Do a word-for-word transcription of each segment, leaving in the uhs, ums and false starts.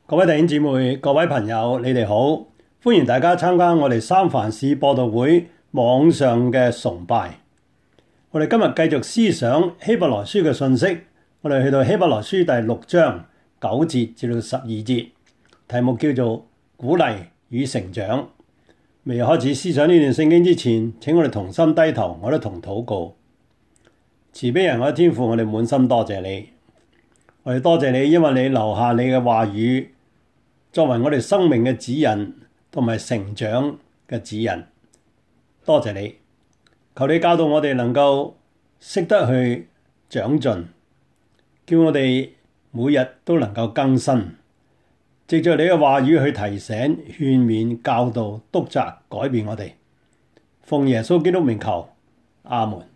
各位弟兄姊妹、各位朋友，你哋好，歡迎大家參加我哋三藩市播道會網上嘅崇拜。我哋今日繼續思想希伯來書嘅信息，我哋去到希伯來書第六章九節至到十二節，題目叫做鼓勵與成長。未開始思想呢段聖經之前，請我哋同心低頭，我哋同禱告。慈悲人我嘅天父，我哋滿心多謝你，我哋多謝你，因為你留下你嘅話語作為我哋生命嘅指引同埋成長嘅指引。多謝你，求你教導我哋能夠識得去長進，叫我哋每日都能夠更新，藉着你嘅話語去提醒、勸勉、教導、督責、改變我哋。奉耶穌基督名求，阿門。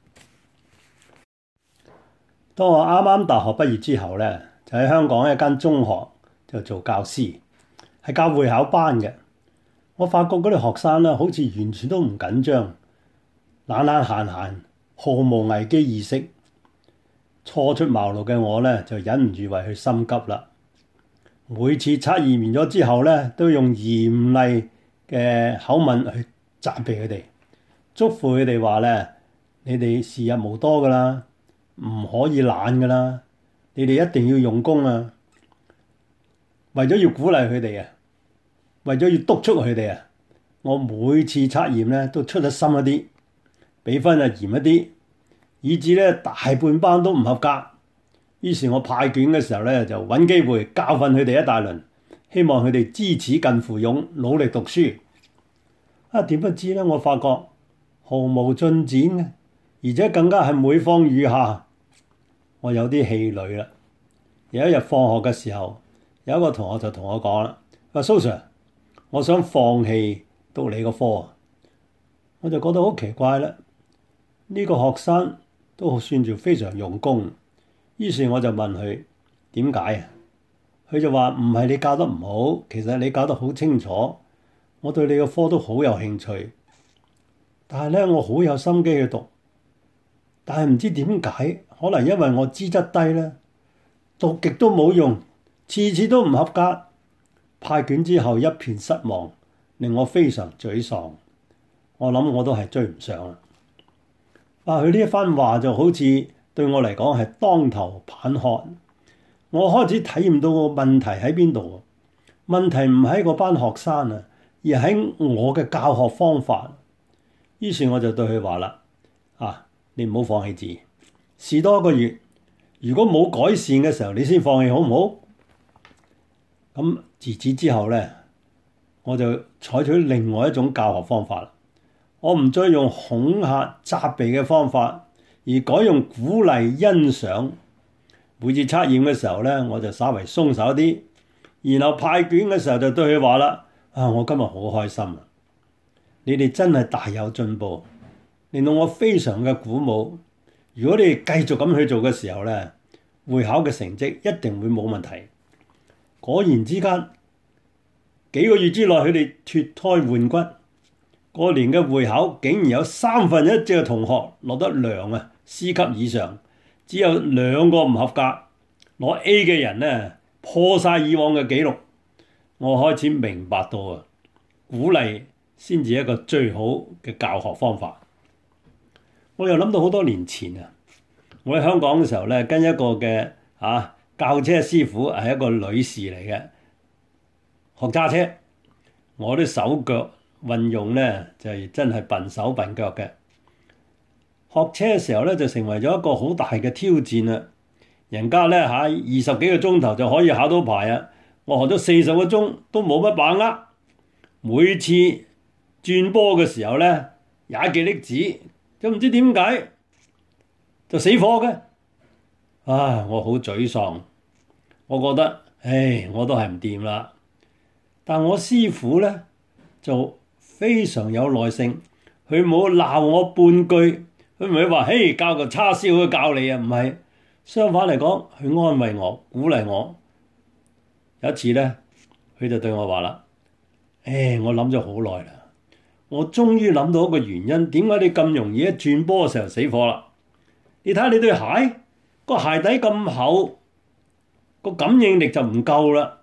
當我啱啱大學畢業之後咧，就喺香港一間中學就做教師，係教會考班嘅。我發覺嗰啲學生咧，好似完全都唔緊張，懶懶閒閒，毫無危機意識。初出茅廬嘅我咧，就忍唔住為佢心急啦。每次測驗完咗之後咧，都用嚴厲嘅口吻去責備佢哋，囑咐佢哋話咧：你哋時日無多噶啦，唔可以懶噶啦，你哋一定要用功啊！為咗要鼓勵佢哋啊，為咗要督促佢哋啊，我每次測驗咧都出得深一啲，俾分啊嚴一啲，以至咧大半班都唔合格。於是我派卷嘅時候咧，就揾機會教訓佢哋一大輪，希望佢哋知恥近乎勇，努力讀書。啊，點不知咧，我發覺毫無進展嘅，而且更加係每況愈下。我有啲氣餒啦。有一日放學嘅時候，有一個同學就同我講啦：話蘇 Sir，我想放棄讀你個科。我就覺得好奇怪啦。呢個學生都算住非常用功，於是我就問佢點解啊？佢就話唔係你教得唔好，其實你教得好清楚，我對你個科都好有興趣，但係咧我好有心機去讀，但係唔知點解，可能因為我資質低咧，讀極都冇用，次次都唔合格。派卷之後一片失望，令我非常沮喪。我諗我都係追唔上啦。啊，佢呢一番話就好似對我嚟講係當頭棒喝。我開始體驗到個問題喺邊度。問題唔喺嗰班學生啊，而喺我嘅教學方法。於是我就對佢話啦：啊，你唔好放棄字，試多一個月。如果冇改善嘅時候，你先放棄好唔好？咁自此之後咧，我就採取另外一種教學方法啦。我唔再用恐嚇、責備嘅方法，而改用鼓勵、欣賞。每次測驗嘅時候咧，我就稍微鬆手啲，然後派卷嘅時候就對佢話啦：啊，我今日好開心啊！你哋真係大有進步，令到我非常嘅鼓舞。如果你哋繼續咁去做嘅時候咧，會考嘅成績一定會冇問題。果然之間，幾個月之內佢哋脫胎換骨。嗰年嘅會考竟然有三分一隻嘅同學落得良啊 C 級以上，只有兩個唔合格。攞 A 嘅人咧，破晒以往嘅紀錄。我開始明白到啊，鼓勵先至一個最好嘅教學方法。我又諗到好多年前啊，我喺香港嘅時候咧，跟一個嘅啊教車師傅係一個女士嚟嘅，學揸車。我啲手腳運用咧就係真係笨手笨腳嘅。學車嘅時候咧就成為咗一個好大嘅挑戰啦。人家咧嚇二十幾個鐘頭就可以考到牌啊，我學咗四十個鐘都冇乜把握。每次轉波嘅時候咧，踩幾粒子，就唔知點解就死火嘅。啊，我好沮喪，我覺得唉，我都係唔掂啦。但我師傅咧就非常有耐性，佢冇鬧我半句，佢唔係話嘿教個叉燒去教你啊，唔係，相反嚟講，佢安慰我、鼓勵我。有一次咧，佢就對我話啦：唉，我諗咗好耐啦，我終於諗到一個原因，點解你咁容易一轉波嘅時候死火啦？你睇下你對鞋，個鞋底咁厚，個感應力就唔夠啦。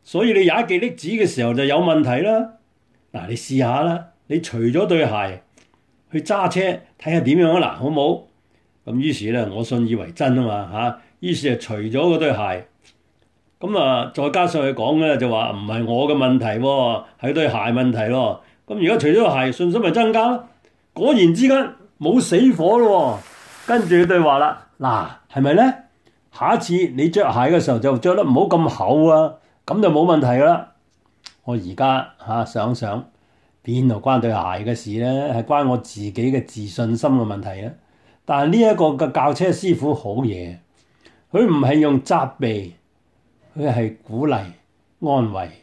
所以你踩極力子嘅時候就有問題啦。嗱，你試下啦，你除咗對鞋去揸車睇下點樣啊嗱，好冇？咁於是咧，我信以為真啊嘛嚇，於是就除咗嗰對鞋。咁啊，再加上佢講咧就話唔係我嘅問題喎，係對鞋問題咯。咁而家除咗對鞋，信心咪增加啦。果然之間冇死火咯。跟住佢對話啦，嗱，係咪咧？下一次你着鞋嘅時候就着得唔好咁厚啊，咁就冇問題噶啦。我而家嚇想想，邊度關對鞋嘅事咧？係關我自己嘅自信心嘅問題啊！但係呢一個嘅教車師傅好嘢，佢唔係用責備，佢係鼓勵安慰。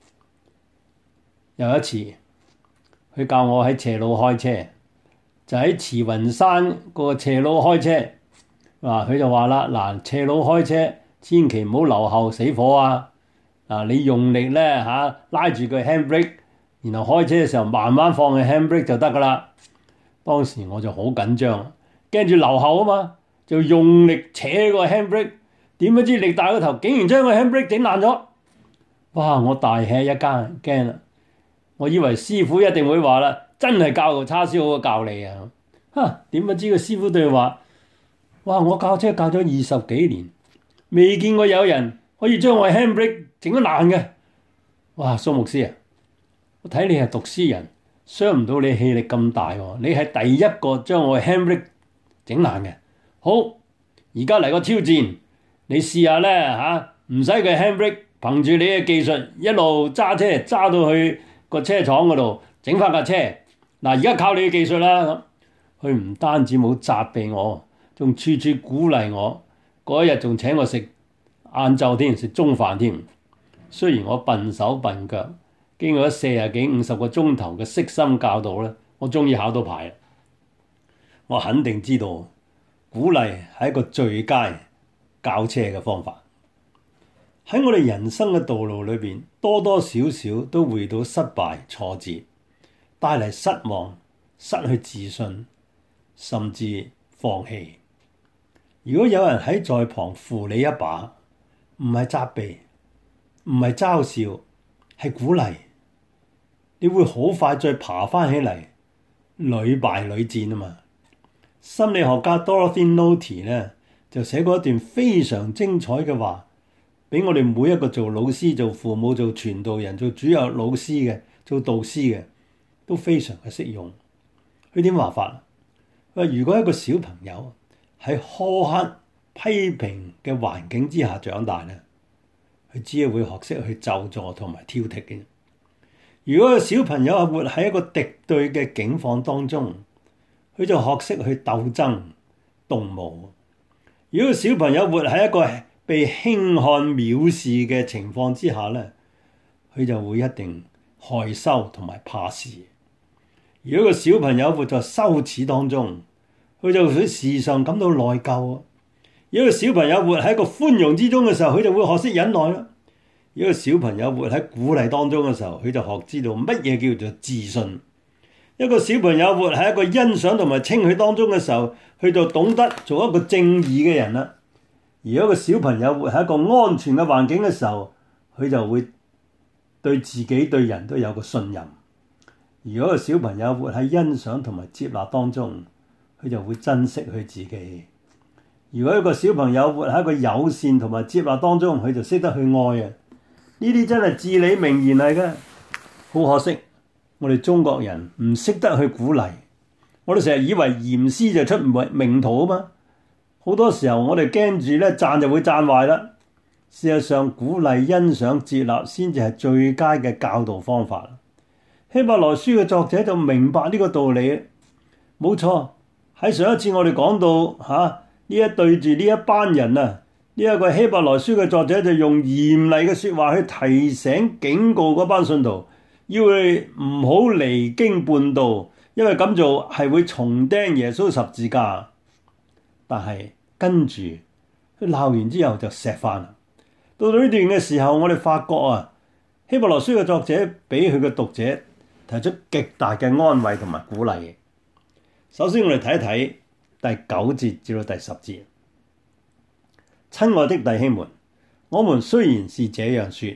有一次，佢教我喺斜路開車，就喺慈雲山個斜路開車。嗱，佢就話啦，嗱，斜路開車千祈唔好留後死火啊！嗱，你用力咧嚇拉住個 handbrake，然後開車嘅時候慢慢放嘅 handbrake 就得噶啦。當時我就好緊張，驚住留後啊嘛，就用力扯個 handbrake，點不知力大個頭，竟然將個 handbrake 整爛咗。哇！我大吃一驚，驚啦！我以為師傅一定會話啦，真係教個叉燒好過教你啊！嚇，點不知個師傅對佢話：哇！我教車教咗二十幾年，未見過有人可以將我 handbrake 整得爛嘅。哇！蘇牧師啊，我睇你係讀書人，想唔到你氣力咁大喎！你係第一個將我 handbrake 整爛嘅。好，而家嚟個挑戰，你試下咧嚇，唔使佢 handbrake，憑住你嘅技術一路揸車揸到去個車廠嗰度整翻架車。嗱，而家靠你嘅技術啦。佢唔單止冇責備我，仲處處鼓勵我。嗰一日仲請我食晏晝添，食中飯添。雖然我笨手笨腳，經過咗四十幾五十個鐘頭嘅悉心教導咧，我終於考到牌。我肯定知道鼓勵係一個最佳教車嘅方法。喺我哋人生嘅道路裏邊，多多少少都會遇到失敗、挫折，帶嚟失望、失去自信，甚至放棄。如果有人喺在旁扶你一把，唔係責備，唔係嘲笑，係鼓勵，你會好快再爬翻起嚟，屢敗屢戰啊嘛！心理學家 Dorothy Notey 咧就寫過一段非常精彩嘅話，俾我哋每一個做老師、做父母、做傳道人、做主日老師嘅、做導師嘅，都非常嘅適用。佢點話法？佢話如果一個小朋友喺苛刻批評嘅環境之下長大咧，佢只係會學識去咒詛同埋挑剔嘅。如果個小朋友係活喺一個敵對嘅境況當中，佢就學識去鬥爭、動武。如果個小朋友活喺一個被輕看、藐視嘅情況之下咧，佢就會一定害羞同埋怕事。如果個小朋友活在羞恥當中，佢就會時常感到內疚。如果個小朋友活喺一個寬容之中嘅時候，佢就會學識忍耐啦。如果個小朋友活喺鼓勵當中嘅時候，佢就學知道乜嘢叫做自信。一個小朋友活喺一個欣賞同埋稱許當中嘅時候，佢就懂得做一個正義嘅人啦。而一個小朋友活喺一個安全嘅環境嘅時候，佢就會對自己對人都有個信任。如果個小朋友活喺欣賞同埋接納當中，佢就會珍惜佢自己。如果一個小朋友活喺一個友善同埋接納當中，佢就識得去愛啊！呢啲真係至理名言嚟嘅。好可惜，我哋中國人唔識得去鼓勵。我哋成日以為嚴師就出名徒啊嘛。好多時候我哋驚住咧讚就會讚壞啦。事實上，鼓勵、欣賞、接納先至係最佳嘅教導方法。希伯來書嘅作者就明白呢個道理。冇錯，喺上一次我哋講到嚇呢一對住呢一班人啊，呢一個希伯來書嘅作者就用嚴厲嘅説話去提醒、警告嗰班信徒，要佢唔好離經叛道，因為咁做係會重釘耶穌十字架。但係跟住佢鬧完之後就錫返啦。到到呢段嘅時候，我哋發覺啊，希伯來書嘅作者俾佢嘅讀者提出極大嘅安慰同埋鼓勵。首先我哋睇一睇第九節至到第十節。親愛的弟兄們，我們雖然是這樣說，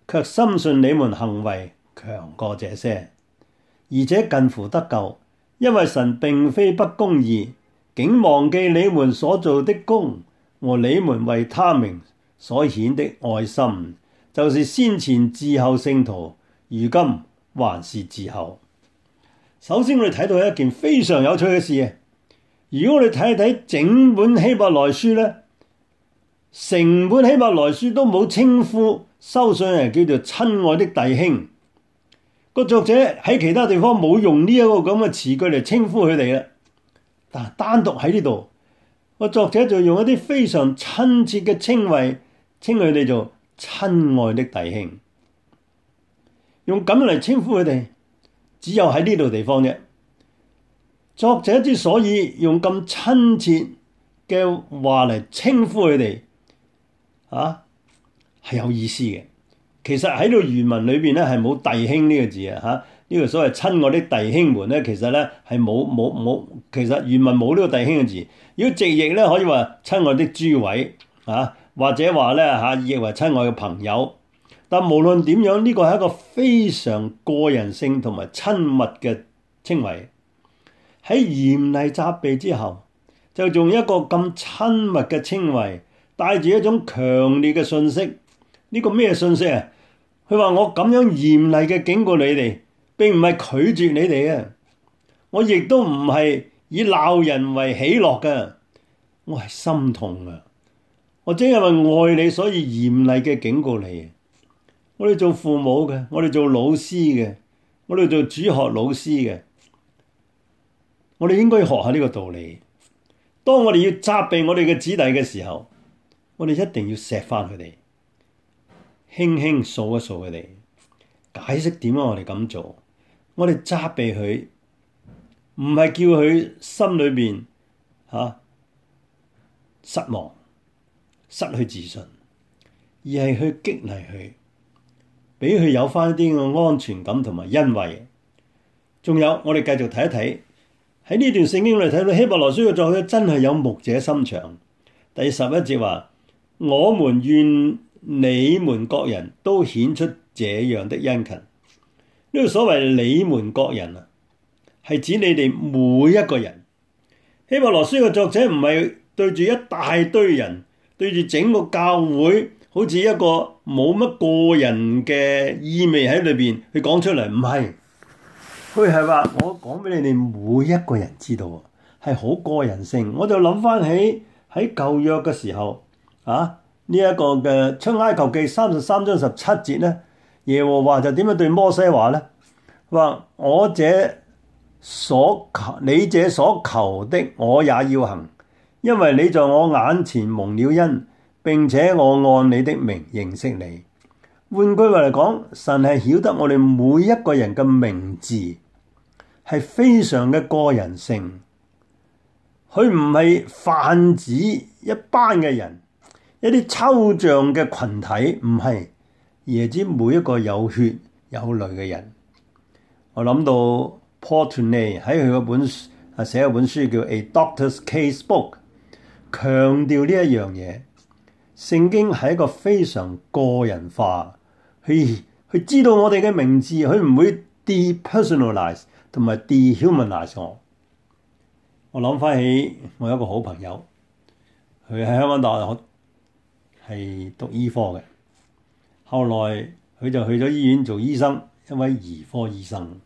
卻深信你們行為強過這些，而且近乎得救，因為神並非不公義，竟忘記你們所做的工和你們為他名所顯的愛心，就是先前伺候聖徒，如今還是伺候。首先我哋睇到一件非常有趣嘅事，如果我哋睇一睇整本希伯來書呢，成本希伯來書都冇稱呼收信人叫做親愛的弟兄，個作者喺其他地方冇用呢一個咁嘅詞句嚟稱呼佢哋啦，但係單獨喺呢度，個作者就用一啲非常親切嘅稱謂，稱佢哋做親愛的弟兄，用咁嚟稱呼佢哋，只有喺呢度地方啫。作者之所以用咁親切嘅話嚟稱呼佢哋，啊，係有意思嘅。其實喺度原文裏邊咧係冇弟兄呢個字啊，嚇呢個所謂親愛的弟兄們咧，其實咧係冇冇冇，其實原文冇呢個弟兄嘅字。如果直譯咧，可以話親愛的諸位啊，或者話咧嚇譯為親愛嘅朋友。但無論點樣，呢個係一個非常個人性同埋親密嘅稱謂。喺嚴厲責備之後，就用一個咁親密嘅稱謂，帶住一種強烈嘅訊息。呢個咩訊息啊？佢話我咁樣嚴厲嘅警告你哋，並唔係拒絕你哋啊！我亦都唔係以鬧人為喜樂嘅，我係心痛啊！我正因為愛你，所以嚴厲嘅警告你。我哋做父母嘅，我哋做老師嘅，我哋做主學老師嘅，我哋應該學下呢個道理。當我哋要責備我哋嘅子弟嘅時候，我哋一定要錫返佢哋，輕輕掃一掃佢哋，解釋點解我哋咁做。我哋責備佢，唔係叫佢心裏邊嚇、啊、失望、失去自信，而係去激勵佢，俾佢有返啲嘅安全感同埋欣慰。仲有，我哋繼續睇一睇喺呢段聖經裏睇到希伯來書嘅作者真係有牧者心腸。第十一節話：我們願你們各人都顯出這樣的殷勤。呢個所謂你們各人啊，係指你哋每一個人。希伯來書嘅作者唔係對住一大堆人，對住整個教會，好似一個冇乜個人嘅意味喺裏邊去講出嚟，唔係。佢係話我講俾你哋每一個人知道，係好個人性。我就諗翻起喺舊約嘅時候啊，呢、這、一個嘅出埃及記三十三章十七節咧，耶和華就點樣對摩西話咧？話我這所求，你這所求的，我也要行，因為你在我眼前蒙了恩，並且我按你的名認識你。換句話嚟講，神係曉得我哋每一個人嘅名字，係非常嘅個人性。佢唔係泛指一班嘅人，一啲抽象嘅群體，唔係，而係指每一個有血有淚嘅人。我諗到 Paul Tourney 喺佢嗰本啊寫一本書叫《A Doctor's Case Book》，強調呢一樣嘢。聖經係一個非常個人化，去去知道我哋嘅名字，佢唔會 depersonalize 同埋 dehumanize 我。我諗翻起我有一個好朋友，佢喺香港大學係讀醫科嘅，後來佢就去咗醫院做醫生，一位兒科醫生。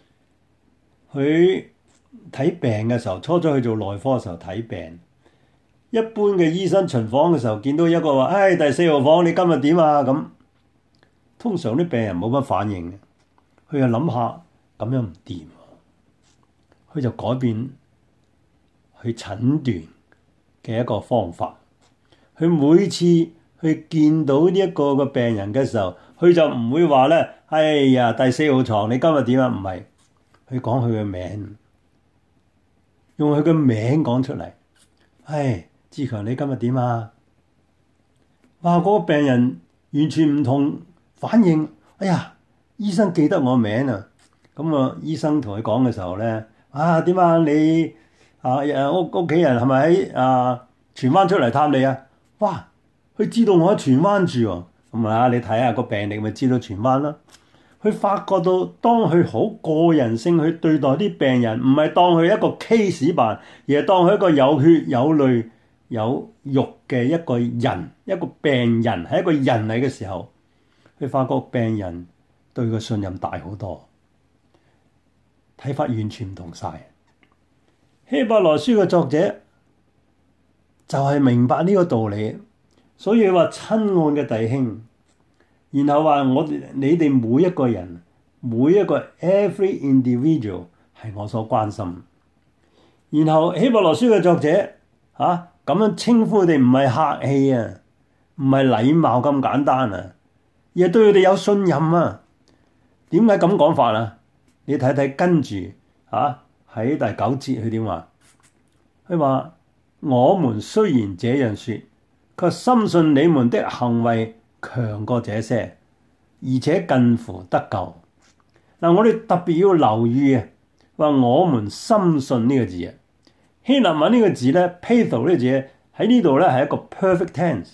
佢睇病嘅時候，初初去做內科嘅時候睇病，一般嘅醫生巡房嘅時候，見到一個話：唉、哎，第四號房，你今日點啊？咁通常啲病人冇乜反應嘅，佢又諗下咁樣唔掂，佢就改變去診斷嘅一個方法。佢每次去見到呢一個嘅病人嘅時候，佢就唔會話咧：哎呀，第四號床，你今日點啊？唔係，佢講佢嘅名，用佢嘅名講出嚟。唉，志強，你今日點啊？哇！嗰個病人完全唔同反應。哎呀，醫生記得我名啊！咁啊，醫生同佢講嘅時候咧，啊點啊？你啊誒屋屋企人係咪喺啊荃灣出嚟探你啊？哇！佢知道我喺荃灣住喎， 咁啊，你睇下個病歷咪知道荃灣啦。佢發覺到當佢好個人性去對待啲病人，唔係當佢一個 case 辦，而係當佢一個有血有淚有肉嘅一個人，一個病人係一個人嚟嘅時候，佢發覺病人對佢信任大好多，睇法完全唔同晒。希伯來書嘅作者就係明白呢個道理，所以話親愛嘅弟兄。然後話我哋你哋每一個人，每一個 every individual 係我所關心。然後希伯來書嘅作者嚇咁、啊、樣稱呼佢哋唔係客氣啊，唔係禮貌咁簡單啊，而係對佢哋有信任啊。點解咁講法啊？你睇睇跟住嚇喺第九節佢點話？佢話我們雖然這樣說，卻深信你們的行為強過這些，而且近乎得救。嗱，我哋特別要留意啊，話我們深信呢個字啊，希臘文呢個字咧 ，patho 呢個字喺呢度咧係一個 perfect tense，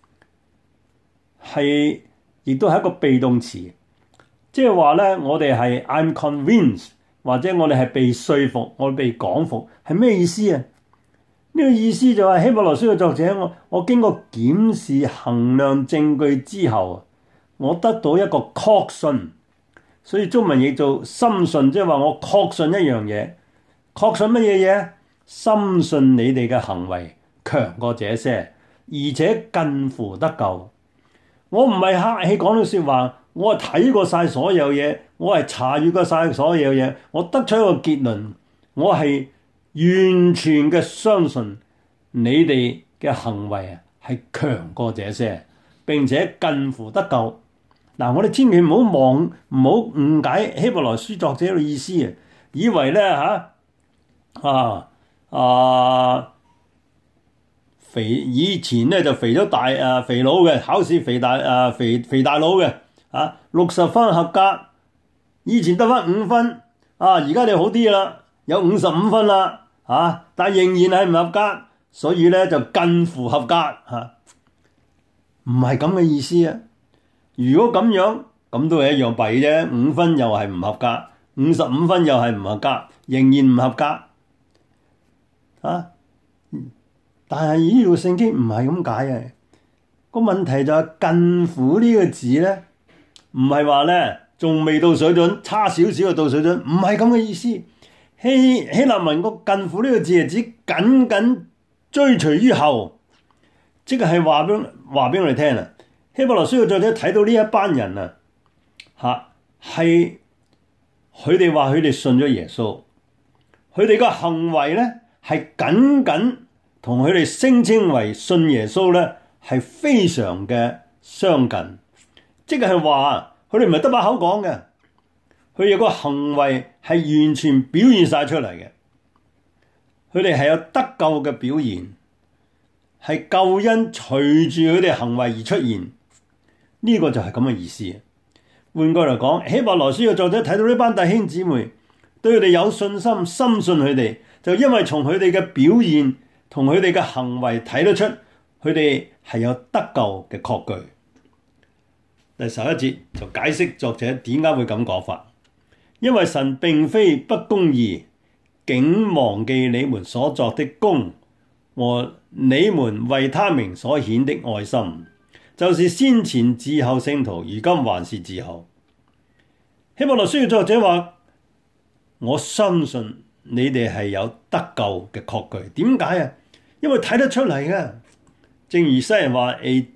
係亦都係一個被動詞，即係話咧，我哋係 I'm convinced，或者我哋係被說服，我哋被講服，係咩意思啊？呢個意思就係希伯來書嘅作者，我我經過檢視衡量證據之後，我得到一個確信，所以中文譯做深信，即係話我確信一樣嘢，確信乜嘢嘢？深信你哋嘅行為強過這些，而且近乎得救。我唔係客氣講到説話，我係睇過晒所有嘢，我係查閲過晒所有嘢，我得出一個結論，我係完全嘅相信你哋嘅行為啊係強過這些，並且近乎得救。嗱，我哋千祈唔好忘，唔好誤解希伯來書作者嘅意思啊！以為咧嚇啊啊肥以前咧就肥咗大啊肥佬嘅，考試肥大啊肥肥大佬嘅啊六十分合格，以前得翻五分啊，而家你好啲啦，有五十五分啦。啊！但仍然係唔合格，所以咧就近乎合格嚇，唔係咁嘅意思啊！如果咁樣，咁都係一樣弊啫。五分又係唔合格，五十五分又係唔合格，仍然唔合格啊！但係呢條聖經唔係咁解嘅，個問題就係近乎呢個字咧，唔係話咧仲未到水準，差少少就到水準，唔係咁嘅意思。希希臘文個近乎呢個字係指緊緊追隨於後，即係話俾話俾我哋聽啊！希伯來書嘅作者睇到呢一班人啊，嚇係佢哋話佢哋信咗耶穌，佢哋個行為咧係緊緊同佢哋聲稱為信耶穌咧係非常嘅相近，即係話佢哋唔係得把口講嘅。佢有個行為係完全表現晒出嚟嘅，佢哋係有得救嘅表現，係救恩隨住佢哋行為而出現，呢、這個就係咁嘅意思。換句嚟講，希伯來書嘅作者睇到呢班弟兄姊妹對佢哋有信心，深信佢哋，就因為從佢哋嘅表現同佢哋嘅行為睇得出，佢哋係有得救嘅確據。第十一節就解釋作者點解會咁講法。因為神並非不公義，竟忘記你們所作的功和你們為他名所顯的愛心，就是先前伺候聖徒，如今還是伺候。希伯來書嘅作者話：我相信你哋係有得救嘅確據。點解啊？因為睇得出嚟嘅。正如西人話：A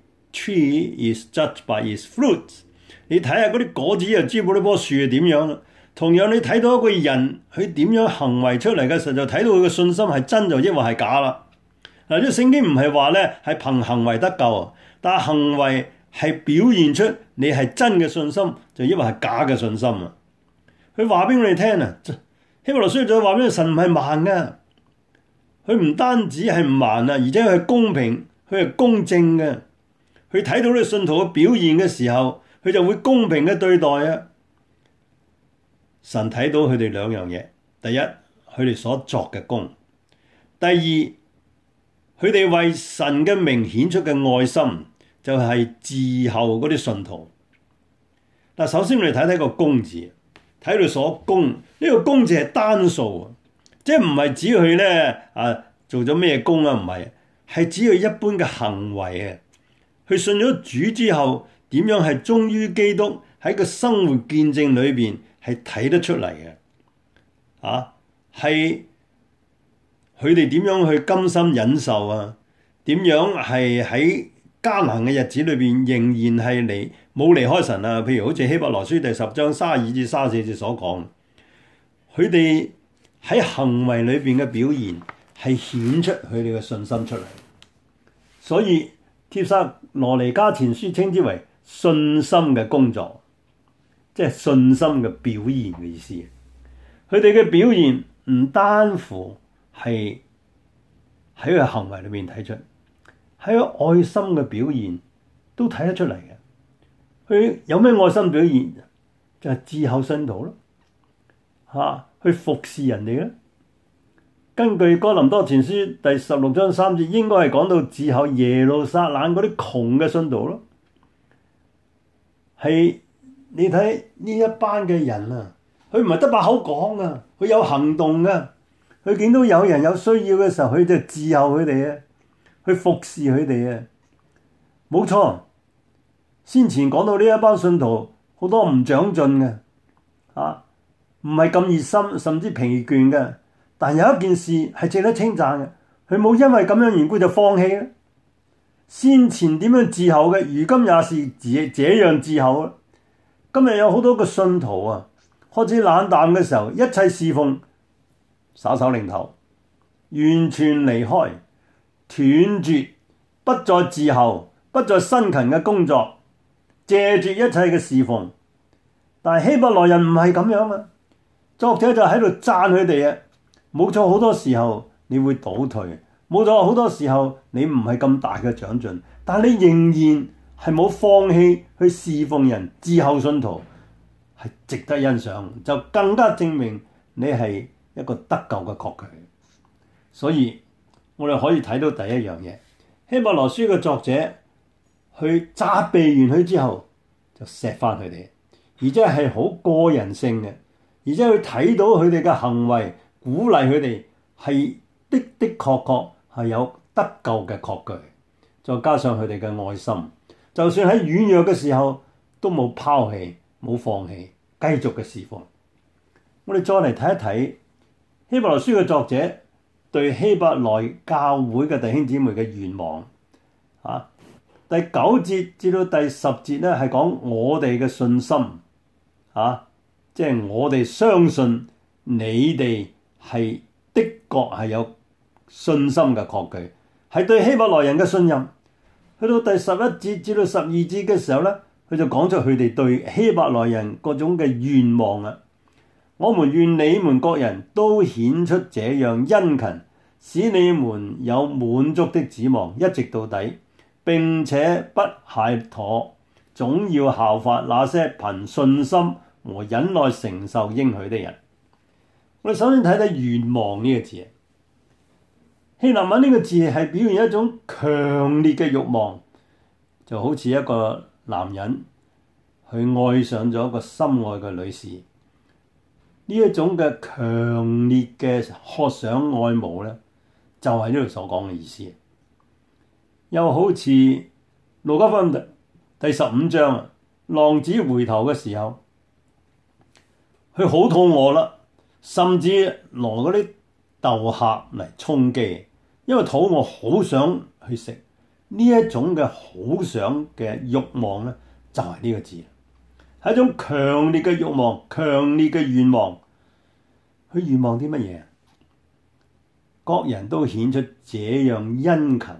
tree is judged by its fruits。你睇下嗰啲果子就知道呢棵樹係點樣啦。同樣你睇到一個人佢點樣行為出嚟嘅時候，就睇到佢嘅信心係真就抑或係假啦。嗱，呢個聖經唔係話咧係憑行為得救，但係行為係表現出你係真嘅信心，就抑或係假嘅信心啊。佢話俾我哋聽啊，希伯來書就話俾你神唔係盲嘅，佢唔單止係唔盲啊，而且佢係公平，佢係公正嘅。佢睇到你信徒嘅表現嘅時候，佢就會公平嘅對待啊。神睇到佢哋兩樣嘢，第一，佢哋所作嘅功；第二，佢哋為神嘅名顯出嘅愛心， 就係伺候嗰啲信徒。嗱，首先我哋睇睇個工字，睇到所工呢、這個工字係單數，即係唔係指佢咧啊做咗咩工啊？唔係，係指佢一般嘅行為啊。佢信咗主之後，點樣係忠於基督，喺個生活見證裏邊係睇得出嚟嘅。啊，係佢哋點樣去甘心忍受啊？點樣係喺艱難嘅日子裏邊仍然係離冇離開神啊？譬如好似希伯來書第十章三十二至三十四節所講，佢哋喺行為裏邊嘅表現係顯出佢哋嘅信心出嚟。所以帖撒羅尼迦前書稱之為信心嘅工作，即係信心嘅表現嘅意思。佢哋嘅表現唔單乎係喺佢行為裏面睇出，喺佢愛心嘅表現都睇得出嚟嘅。佢有咩愛心表現？就係伺候信徒咯，嚇、啊、去服侍人哋咯。根據哥林多前書第十六章三節，應該係講到伺候耶路撒冷嗰啲窮嘅信徒咯。係你睇呢一班嘅人啊，佢唔係得把口講啊，佢有行動噶。佢見到有人有需要嘅時候，佢就伺候佢哋啊，去服侍佢哋啊。冇錯，先前講到呢一班信徒好多唔長進嘅，啊，唔係咁熱心，甚至疲倦嘅。但有一件事係值得稱讚嘅，佢冇因為咁樣緣故就放棄啦。先前點樣伺候嘅，如今也是這這樣伺候啦。今日有好多個信徒啊，開始冷淡嘅時候，一切侍奉耍手擰頭，完全離開，斷絕，不再伺候，不再辛勤嘅工作，謝絕一切嘅侍奉。但係希伯來人唔係咁樣啊，作者就喺度讚佢哋啊。冇錯，好多時候你會倒退，冇錯，好多時候你唔係咁大嘅長進，但你仍然係冇放棄去侍奉人、伺候信徒，係值得欣賞，就更加證明你係一個得救嘅確據。所以我哋可以睇到第一樣嘢，希伯來書嘅作者去責備完佢之後，就錫翻佢哋，而且係好個人性嘅，而且佢睇到佢哋嘅行為。鼓勵佢哋係的的確確係有得救嘅確據，再加上佢哋嘅愛心，就算喺軟弱嘅時候都冇拋棄、冇放棄，繼續嘅侍奉。我哋再嚟睇一睇希伯來書嘅作者對希伯來教會嘅弟兄姊妹嘅願望。啊，第九節至到第十節咧係講我哋嘅信心，啊，即係我哋相信你哋。係的確係有信心嘅確據，係對希伯來人嘅信任。去到第十一節至到十二節嘅時候咧，佢就講出佢哋對希伯來人嗰種嘅願望啊。我們願你們各人都顯出這樣殷勤，使你們有滿足的指望，一直到底，並且不懈妥，總要效法那些憑信心和忍耐承受應許的人。我哋首先睇睇願望呢個字，希臘文呢個字係表現一種強烈嘅慾望，就好似一個男人去愛上咗一個心愛嘅女士，呢一種嘅強烈嘅渴想愛慕咧，就係呢度所講嘅意思。又好似路加福音第十五章，浪子回頭嘅時候，佢好肚餓啦。甚至攞嗰啲豆殼嚟充飢，因為肚餓好想去食，呢一種嘅好想嘅慾望咧，就係呢個字，係一種強烈嘅慾望、強烈嘅願望。佢願望啲乜嘢？各人都顯出這樣殷勤。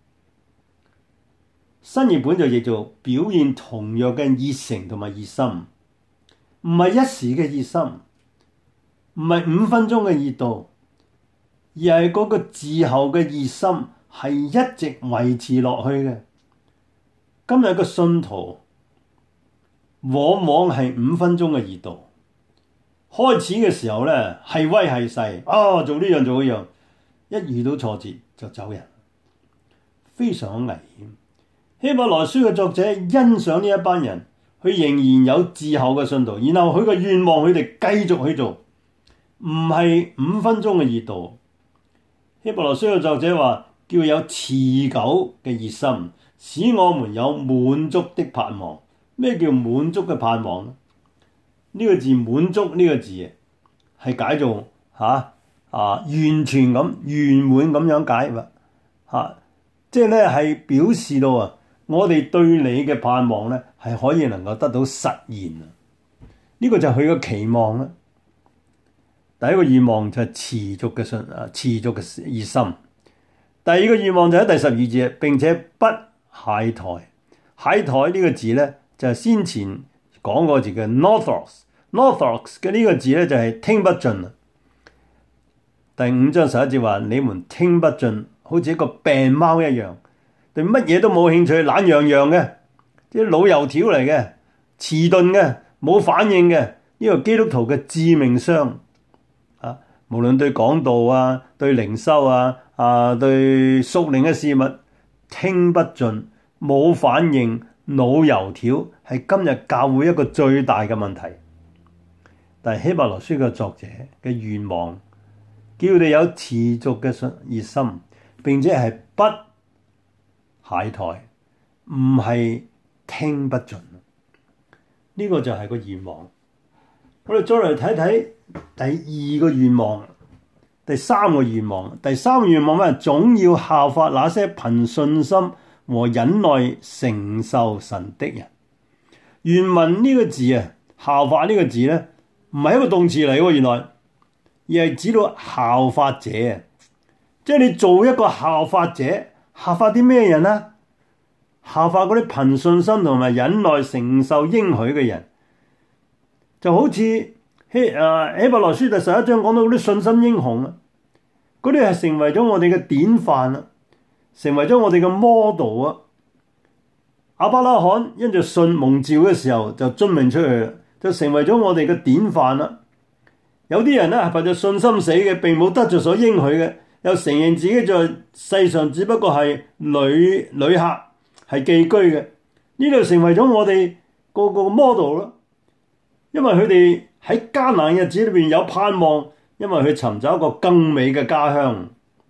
新譯本就譯做表現同樣嘅熱誠同埋熱心，唔係一時嘅熱心。唔係五分鐘嘅熱度，而係嗰個伺候嘅熱心係一直維持落去嘅。今日嘅信徒往往係五分鐘嘅熱度，開始嘅時候咧係威係勢，啊做呢樣做嗰樣，一遇到挫折就走人，非常危險。 希伯來書嘅作者欣賞呢一班人，佢仍然有自厚嘅信徒，然後佢嘅願望佢哋繼續去做，唔係五分鐘嘅熱度。希伯來書嘅作者話叫有持久嘅熱心，使我們有滿足的盼望。咩叫滿足嘅盼望呢？呢、這個字滿足呢個字係解做嚇啊，啊完全咁圓滿咁樣解喎嚇，即係咧係表示到啊，我哋對你嘅盼望咧係可以能夠得到實現啊！呢、這個就係佢嘅期望啦。第一個願望就係持續嘅信啊，持續嘅熱心。第二個願望就喺第十二節，並且不懈怠。懈怠呢個字咧就係、是、先前講過字嘅 Northos，Northos 嘅呢個字咧就係、是、聽不盡啊。第五章十一節話：你們聽不盡，好似一個病貓一樣，對乜嘢都冇興趣，懶洋洋嘅，啲老油條嚟嘅，遲鈍嘅，冇反應嘅，呢個基督徒嘅致命傷啊！無論對講道啊、對靈修啊、啊對屬靈嘅事物，聽不盡、冇反應、老油條，係今日教會一個最大嘅問題。但係希伯來書嘅作者嘅願望，叫你有持續嘅信熱心，並且係不懈怠，唔係聽不盡。呢、這個就係個願望。我哋再嚟睇睇第二個願望，第三個願望。第三個願望咩？總要效法那些憑信心和忍耐承受神的人。原文呢個字啊，效法呢個字咧，唔係一個動詞嚟喎，原來而係指到效法者啊。即係你做一個效法者，效法啲咩人呢？效法嗰啲憑信心同埋忍耐承受應許嘅人，就好似希啊希伯來書第十一章講到嗰啲信心英雄啊，嗰啲係成為咗我哋嘅典範啊，成為咗我哋嘅 model 啊。亞伯拉罕因着信蒙召嘅時候就遵命出去啦，就成為咗我哋嘅典範啦。有啲人咧係憑着信心死嘅，並冇得着所應許嘅，又承認自己在世上只不過係旅旅客，係寄居嘅。呢度成為咗我哋個個 model 咯。因為佢哋喺艱難日子裏邊有盼望，因為佢尋找一個更美嘅家鄉。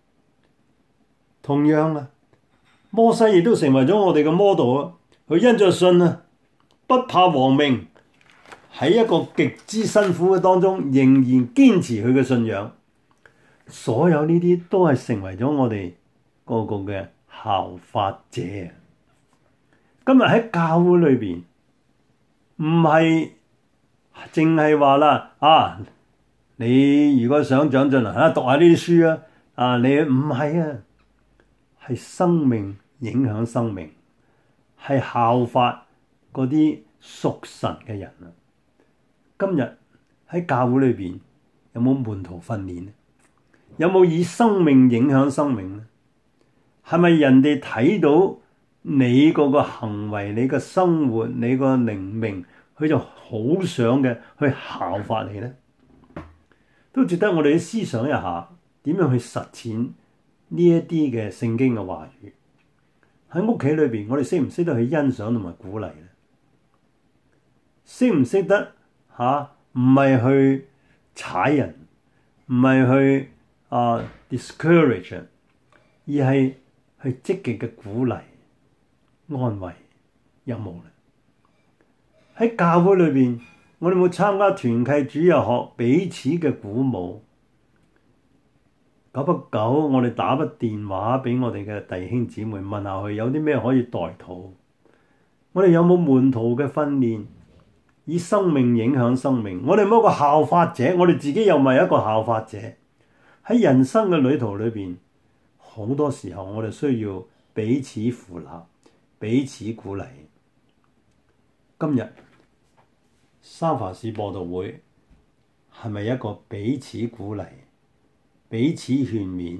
同樣啊，摩西亦都成為咗我哋嘅 model 啊。佢因着信啊，不怕亡命，喺一個極之辛苦嘅當中，仍然堅持佢嘅信仰。所有呢啲都係成為咗我哋個個嘅效法者。今日喺教會裏邊，唔係淨係話啦啊！你如果想長進啊，讀下呢啲書啊，啊你唔係啊，係生命影響生命，係效法嗰啲屬神嘅人啊！今日喺教會裏邊有冇門徒訓練？有冇以生命影響生命咧？係咪人哋睇到你嗰個行為、你個生活、你個靈命，佢就好想嘅去效法你咧？都值得我哋思想一下，點樣去實踐呢一啲嘅聖經嘅話語？喺屋企裏邊，我哋識唔識得去欣賞同埋鼓勵咧？識唔識得吓？唔係去踩人，唔係去啊、uh, discourage，而係去積極嘅鼓勵、安慰，有冇咧？喺教會裏邊，我哋有冇參加團契主日學，彼此嘅鼓舞？久不久，我哋打筆電話俾我哋嘅弟兄姊妹，問下佢有啲咩可以代禱。我哋有冇門徒嘅訓練？以生命影響生命，我哋冇一個效法者，我哋自己又唔係一個效法者。喺人生嘅旅途裏邊，好多時候我哋需要彼此扶立、彼此鼓勵。今日三藩市播道會係咪一個彼此鼓勵、彼此勸勉，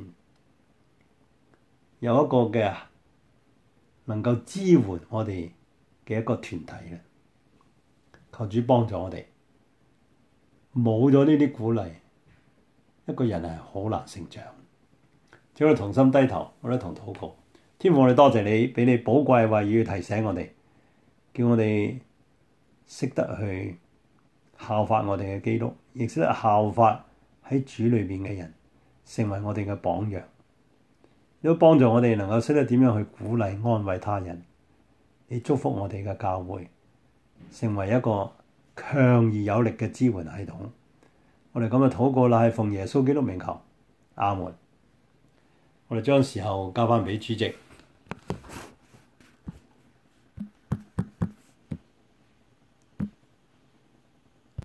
有一個嘅能夠支援我哋嘅一個團體咧？求主幫助我哋，冇咗呢啲鼓勵，一個人係好難成長。只可以同心低頭，我哋同禱告。 天父，我哋多謝你，俾你寶貴話語提醒我哋，叫我哋識得去效法我哋嘅基督，亦識得效法喺主裏邊嘅人，成為我哋嘅榜樣，亦都幫助我哋能夠識得點樣去鼓勵安慰他人。你祝福我哋嘅教會，成為一個強而有力嘅支援系統。我哋咁嘅禱告啦，係奉耶穌基督名求，阿門。我哋將時候交翻俾主席。